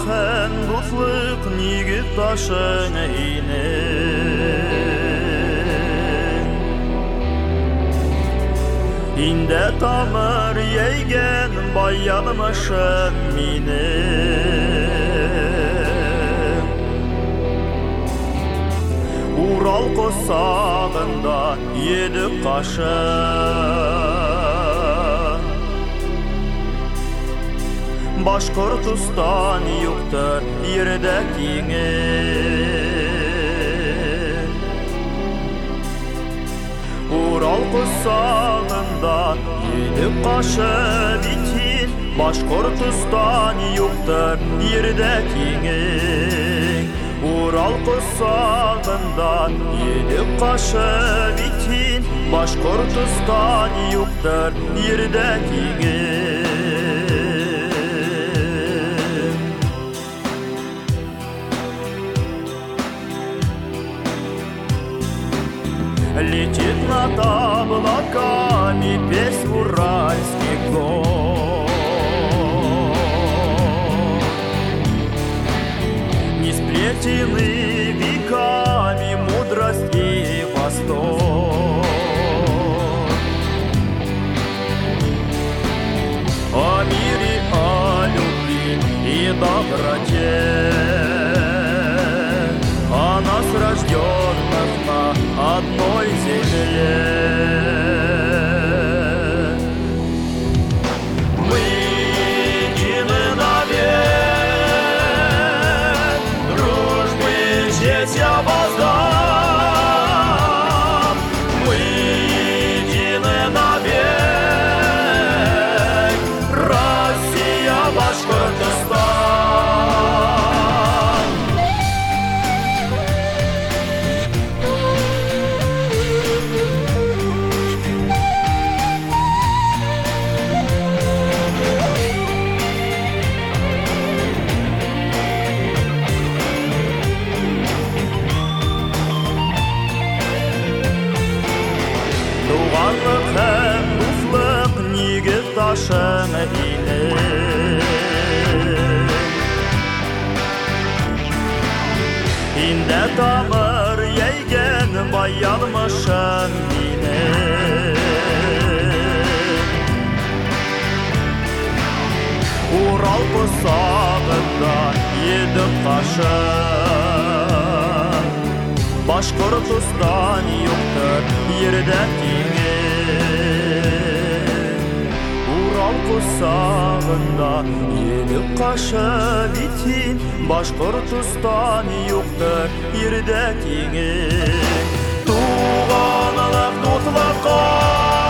һәм дуслык нигез ташың Инде тамыр йәйгән баянмышым минем Урал косагында еді кашын Башкортстан юктыр ердә киңе Урал косагында еді кашын итин Башкортстан юктыр ердә киңе Урал косагында еді кашын итин Башкортстан юктыр ердә киңе Летит над облаками весь уральский год. Не сплетены веками мудрость и восток. О мире, о любви и доброте, о нас рожденных на одной земле. Мы едины навек, дружбы честь я воздам. Мы едины навек, Россия, Башкортостан. Туганлык һәм дуслык нигез ташың Инде тамыр йәйгән баянмышым минем Урал косагында еді кашын Башкортстан юктыр ердә киңе Урал косагында еді кашын итин Башкортстан юктыр ердә киңе Туганлык дуслыкка